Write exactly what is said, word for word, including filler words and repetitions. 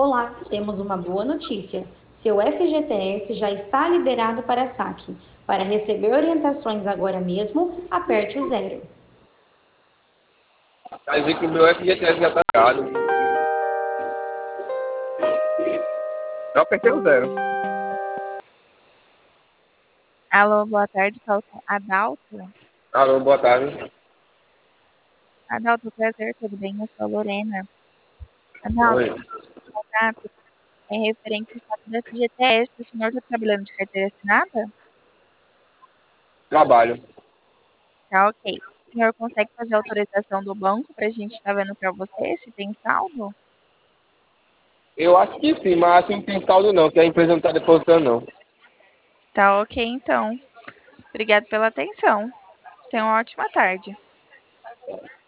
Olá, temos uma boa notícia. Seu F G T S já está liberado para saque. Para receber orientações agora mesmo, aperte o zero. Quer dizer que o meu F G T S já tá ligado. Eu apertei o zero. Alô, boa tarde, fala com Adalto. Alô, boa tarde. Adalto, prazer, tudo bem? Eu sou a Lorena. Adalto, Oi. o contato é referente ao estado do F G T S. O senhor está trabalhando de carteira assinada? Trabalho. Tá, ok. O senhor consegue fazer a autorização do banco para a gente estar vendo para você se tem saldo? Eu acho que sim, mas assim não tem saldo não, que a empresa não tá depositando não. Tá, ok, então. Obrigado pela atenção. Tenha uma ótima tarde.